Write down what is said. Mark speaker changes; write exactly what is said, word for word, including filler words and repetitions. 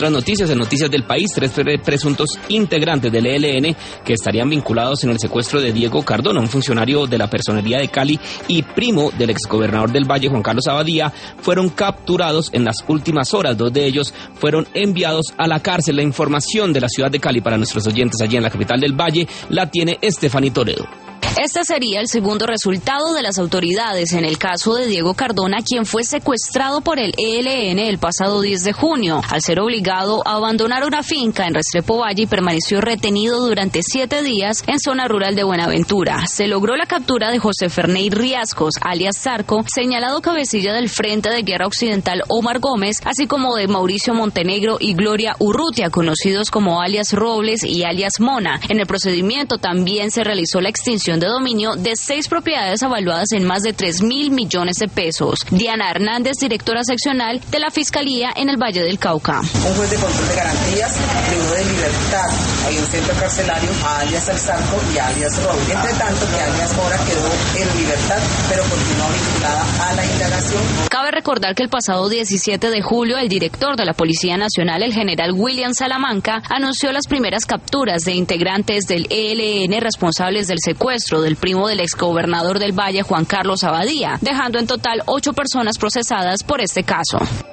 Speaker 1: otras noticias, en Noticias del País, tres presuntos integrantes del E L N que estarían vinculados en el secuestro de Diego Cardona, un funcionario de la Personería de Cali y primo del exgobernador del Valle, Juan Carlos Abadía, fueron capturados en las últimas horas. Dos de ellos fueron enviados a la cárcel. La información de la ciudad de Cali para nuestros oyentes allí en la capital del Valle la tiene Estefanía Toledo.
Speaker 2: Este sería el segundo resultado de las autoridades en el caso de Diego Cardona, quien fue secuestrado por el E L N el pasado diez de junio, al ser obligado a abandonar una finca en Restrepo Valle y permaneció retenido durante siete días en zona rural de Buenaventura. Se logró la captura de José Ferney Riascos, alias Zarco, señalado cabecilla del Frente de Guerra Occidental Omar Gómez, así como de Mauricio Montenegro y Gloria Urrutia, conocidos como alias Robles y alias Mona. En el procedimiento también se realizó la extinción de dominio de seis propiedades avaluadas en más de tres mil millones de pesos. Diana Hernández, directora seccional de la Fiscalía en el Valle del Cauca.
Speaker 3: Un juez de control de garantías privó de libertad hay un centro carcelario a alias El Zarco y a alias Robles. Entre tanto que alias Mora quedó en libertad, pero continúa vinculada a la indagación.
Speaker 2: Cabe recordar que el pasado diecisiete de julio el director de la Policía Nacional, el general William Salamanca, anunció las primeras capturas de integrantes del E L N responsables del secuestro del primo del exgobernador del Valle, Juan Carlos Abadía, dejando en total ocho personas procesadas por este caso.